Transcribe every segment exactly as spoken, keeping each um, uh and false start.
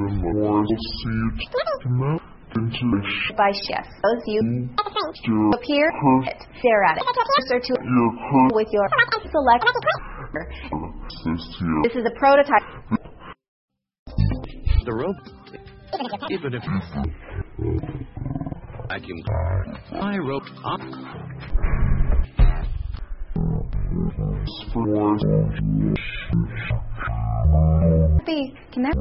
more seed connect into the by chef. Those you to appear, stare at it, or to your hood with your select. this here. This is a prototype. The rope, even if I can my rope up. For B. Connect.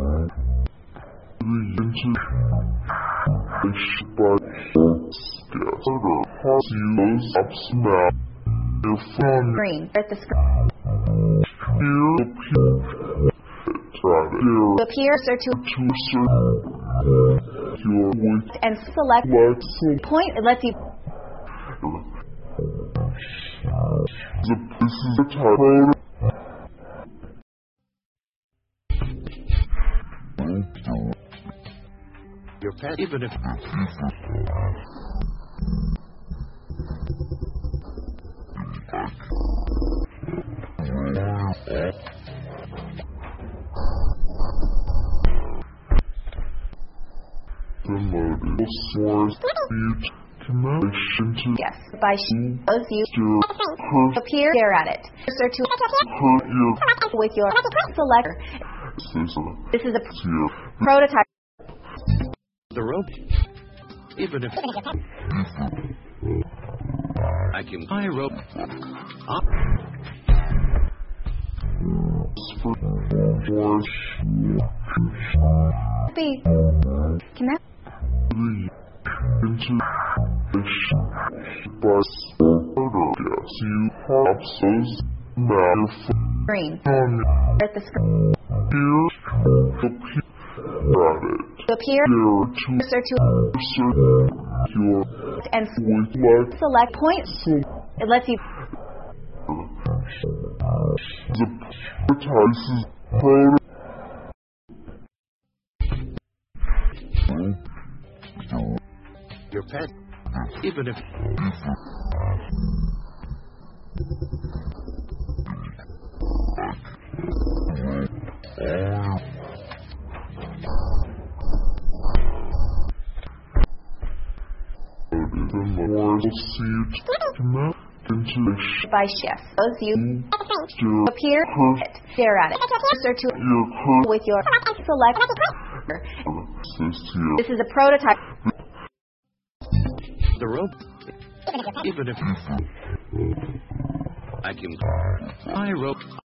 into the spot scatter has used up snap your phone Green. At the screen. here appear try here Appear, or to to serve your with and select like point. It lets you. the this is the type Your pet, even if promoted source speed connection to Yes. By sh- those you your her appear, stare at it, or to her your with your selector. system This is a here prototype. the rope, even if I can my rope up. for force B. Connect. into the bus order gas you have those matter Green. from At the screen. here appear at it Appear, here or to to serve your and with like select point. so It lets you. the advertises product Your pet, even if the more seed connect into the By chef. Those you your appear, her stare at it, or to your her with your select. this here This is a prototype. the rope, even if I can my rope